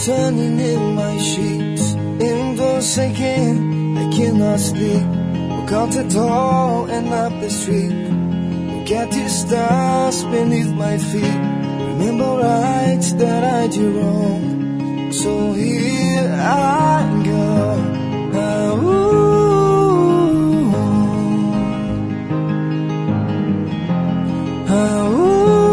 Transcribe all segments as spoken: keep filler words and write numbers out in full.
turning in my sheets. Indoors again, I cannot sleep. Look out the door and up the street. Look at the stars beneath my feet. Remember rights that I do wrong. So here I go. Ah, ooh. Ah, ooh.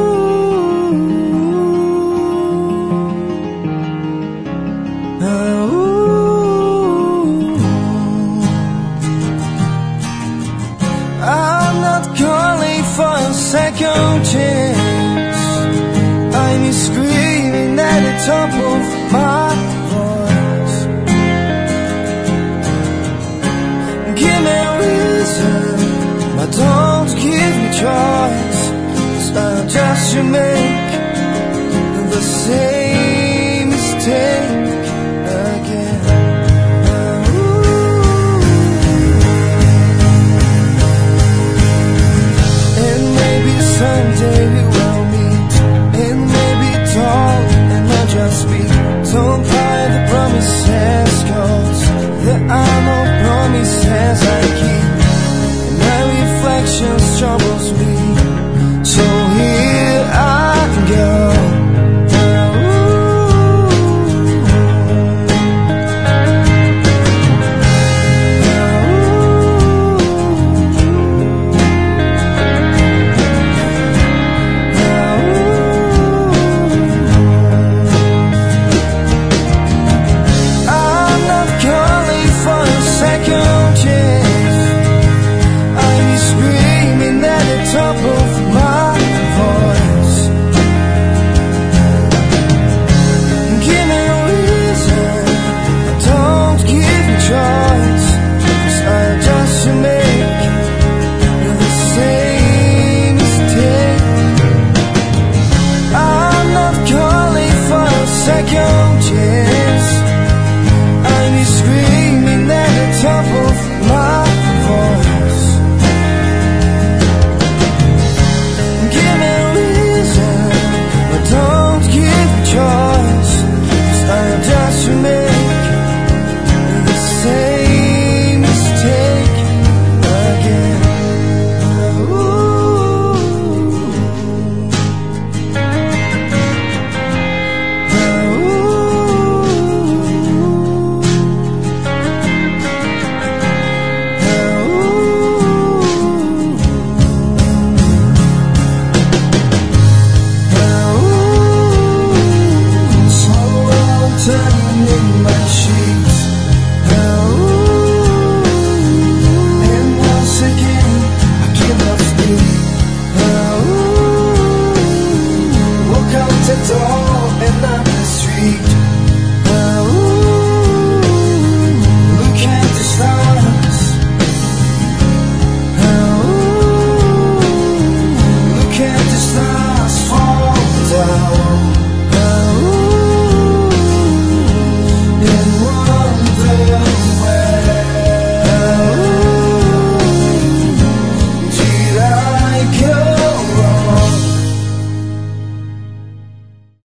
Second chance, I'm screaming at the top of my voice. Give me a reason, but don't give me choice. 'Cause I just should make the same